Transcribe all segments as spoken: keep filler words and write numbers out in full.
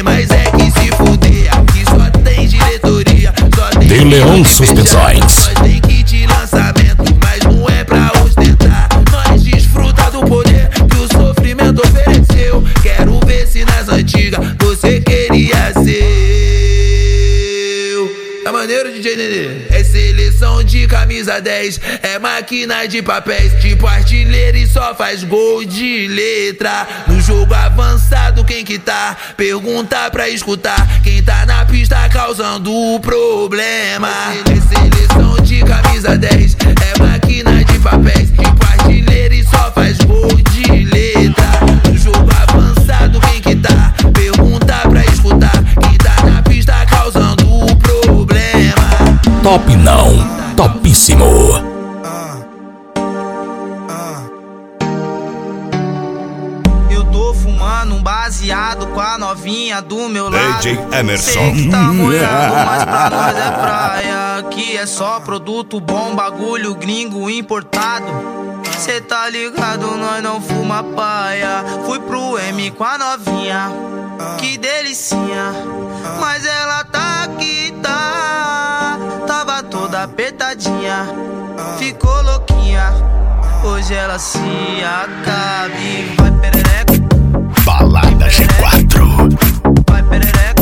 mas é que se fuder. Aqui só tem diretoria, só tem De Leon Suspensões. Nós tem kit lançamento, mas não é pra ostentar. Nós desfruta do poder que o sofrimento ofereceu. Quero ver se nas antigas você queria ser. É maneiro, D J Nenê. É seleção de camisa dez, é máquina de papéis, tipo artilheiro e só faz gol de letra. No jogo avançado quem que tá? Pergunta pra escutar. Quem tá na pista causando o problema. É seleção de camisa dez, é máquina de papéis, tipo artilheiro e só faz gol de letra. No jogo avançado quem que tá? Pergunta pra escutar. Quem tá na pista causando o problema. Top não, topíssimo. Eu tô fumando um baseado com a novinha do meu lado. D J Emerson. Sei que tá molhado, mas pra nós é praia. Aqui é só produto bom, bagulho gringo importado. Cê tá ligado, nós não fuma paia. Fui pro M com a novinha, que delicinha. Mas ela tá aqui, tá. Tava toda apertadinha, ficou louquinha. Hoje ela se acabe. Vai perereca, Balada G quatro. vai perereca,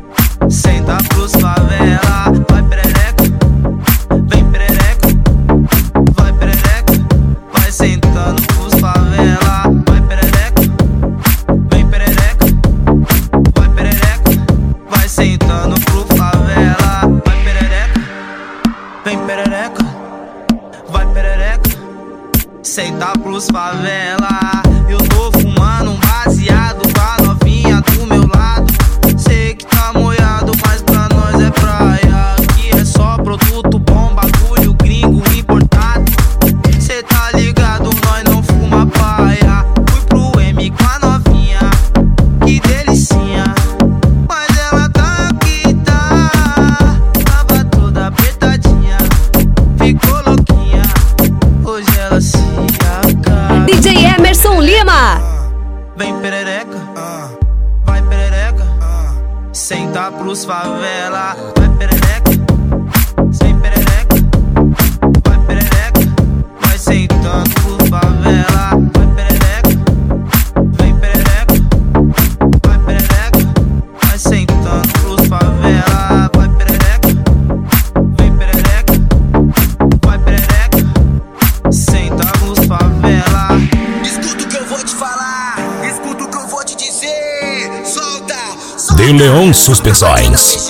senta pros favela. Vai perereca, vem perereca, vai perereca, vai sentando pros favela. Vai perereca, vem perereca, vai perereca, vai sentando pro favela. Vai perereca, vem perereca, vai perereca, senta pros favela. Eu tô fumando um baseado com a novinha do meu lado. Sei que tá molhado, mas pra nós é praia. Aqui é só produto bom, bagulho gringo importado. Cê tá ligado, nós não fuma paia. Fui pro M com a novinha, que delicinha. Mas ela tá aqui, tá. Tava toda apertadinha, ficou louquinha. Hoje ela se acaba. D J Emerson Lima. Vem perereca, vai perereca, senta pros favela. Vai perereca, vem perereca, vai perereca, vai sentando pros favela. Vai perereca, vem perereca, vai perereca, vai sentando pros favela. Vai perereca, vem perereca, vai perereca, senta pros favela. Escuta o que eu vou te falar, escuta o que eu vou te dizer. Solta, solta. De Leon Suspensões.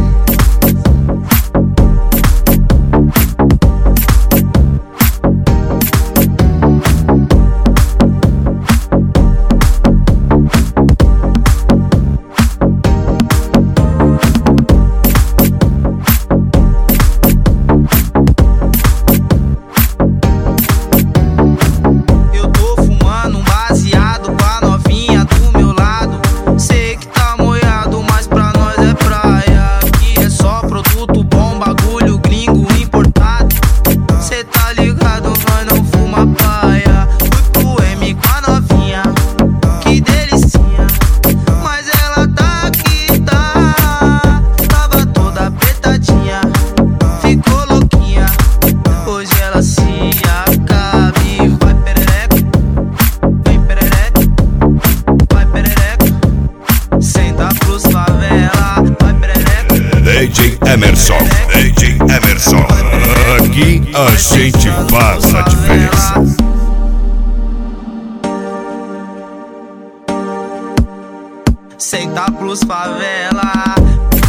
Eu tô fumando um baseado com a novinha do meu lado. Sei que tá molhado, mas pra nós é praia. Aqui é só produto bom, bagulho gringo importado. Cê tá ligado, nós não fuma paia. Fui pro M com a novinha, que delicinha. Mas ela tá aqui, tá. Tava toda apertadinha, ficou louquinha. Hoje ela se acabe. Vai perereca, vem perereca, vai perereca, senta pros favela. Vai perereca, D J Emerson. D J Emerson. Aqui a gente faz a diferença. senta pros favela.